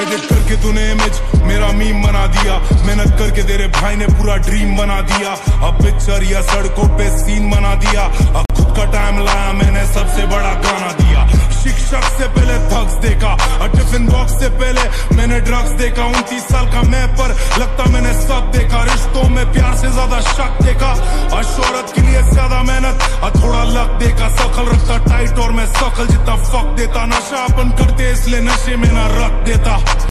Edit करके तूने image मेरा मीम बना दिया, मेहनत करके तेरे भाई ने पूरा ड्रीम बना दिया। अब पिक्चर या सड़कों पे सीन बना दिया, अब खुद का टाइम लाया मैंने सबसे बड़ा गाना दिया। शिक्षक से पहले थग्स देखा और टिफिन बॉक्स से पहले मैंने ड्रग्स देखा। 29 साल का मैं पर लगता मैंने सब देखा, रिश्तों में प्यार से ज्यादा शक देखा और शोहरत के लिए ज्यादा मेहनत और थोड़ा लक देखा। शकल रखता टाइट और मैं शकल जितना फक देता, नशा अपन करते इसलिए नशे में ना रख देता।